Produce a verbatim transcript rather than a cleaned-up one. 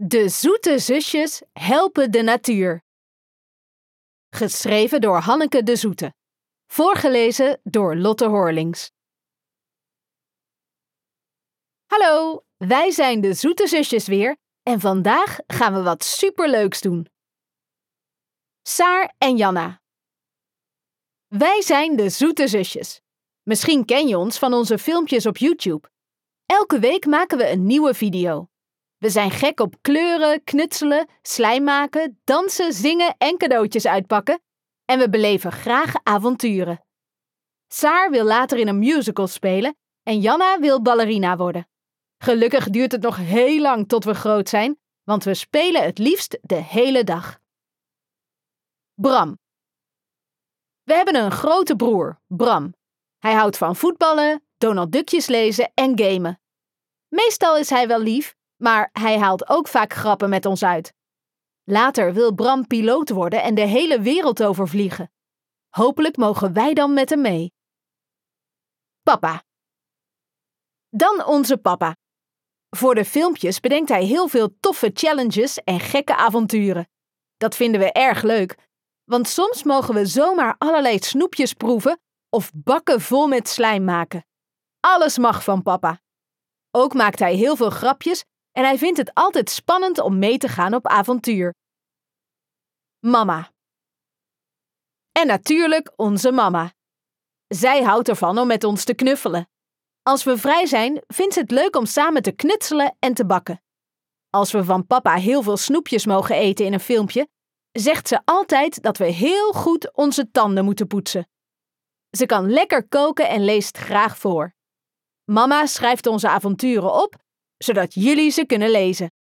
De Zoete Zusjes helpen de natuur. Geschreven door Hanneke de Zoete. Voorgelezen door Lotte Horlings. Hallo, wij zijn de Zoete Zusjes weer en vandaag gaan we wat superleuks doen. Saar en Janna. Wij zijn de Zoete Zusjes. Misschien ken je ons van onze filmpjes op YouTube. Elke week maken we een nieuwe video. We zijn gek op kleuren, knutselen, slijm maken, dansen, zingen en cadeautjes uitpakken. En we beleven graag avonturen. Saar wil later in een musical spelen en Janna wil ballerina worden. Gelukkig duurt het nog heel lang tot we groot zijn, want we spelen het liefst de hele dag. Bram. We hebben een grote broer, Bram. Hij houdt van voetballen, Donald Duckjes lezen en gamen. Meestal is hij wel lief, maar hij haalt ook vaak grappen met ons uit. Later wil Bram piloot worden en de hele wereld overvliegen. Hopelijk mogen wij dan met hem mee. Papa. Dan onze papa. Voor de filmpjes bedenkt hij heel veel toffe challenges en gekke avonturen. Dat vinden we erg leuk, want soms mogen we zomaar allerlei snoepjes proeven of bakken vol met slijm maken. Alles mag van papa. Ook maakt hij heel veel grapjes en hij vindt het altijd spannend om mee te gaan op avontuur. Mama. En natuurlijk onze mama. Zij houdt ervan om met ons te knuffelen. Als we vrij zijn, vindt ze het leuk om samen te knutselen en te bakken. Als we van papa heel veel snoepjes mogen eten in een filmpje, zegt ze altijd dat we heel goed onze tanden moeten poetsen. Ze kan lekker koken en leest graag voor. Mama schrijft onze avonturen op, zodat jullie ze kunnen lezen.